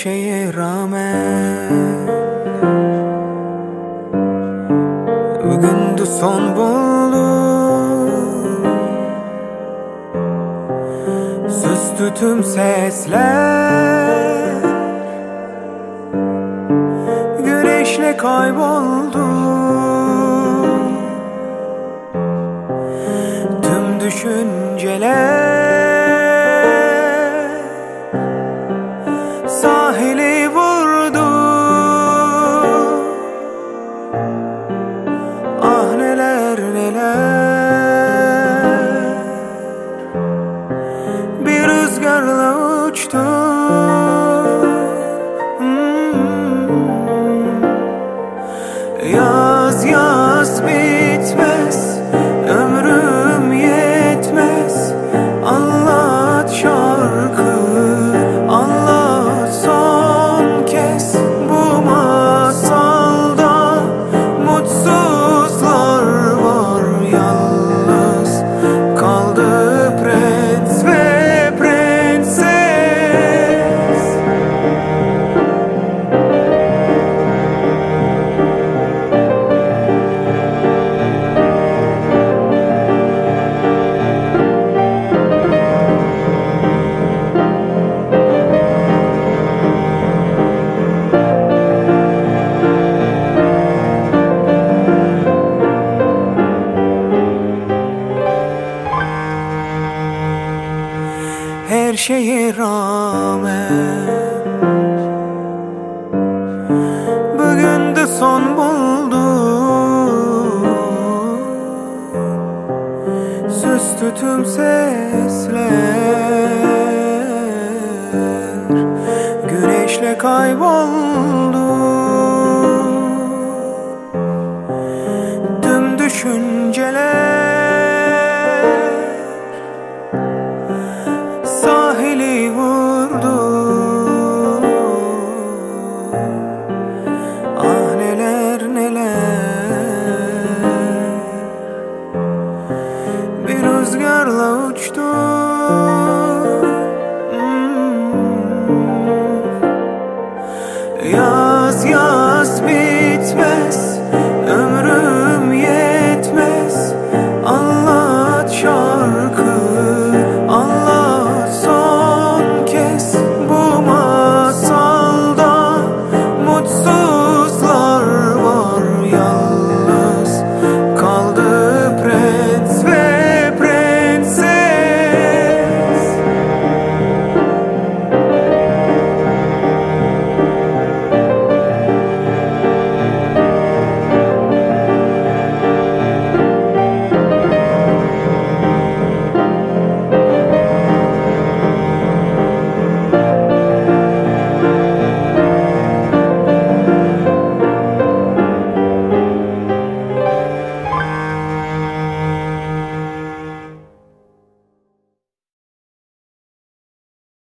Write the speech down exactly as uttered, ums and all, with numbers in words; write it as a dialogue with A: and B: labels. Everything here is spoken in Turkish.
A: şeye rağmen bugün de son buldu. Sustu tüm sesler, güneşle kayboldu. Tüm düşünceler sahili vurdu. Ah neler neler bir rüzgarla uçtu. hmm. Yaz yaz bitmez, ömrüm yetmez. Anlat şarkı, anlat son kez. Bu masalda mutsuzlar var, yalnız kaldı prens ve prenses. Her şeye rağmen bugün de son buldu. Sustu tüm sesler, güneşle kayboldu. Tüm düşünceler sahili vurdu. Ah neler neler bir rüzgarla uçtu. hmm. Yaz yaz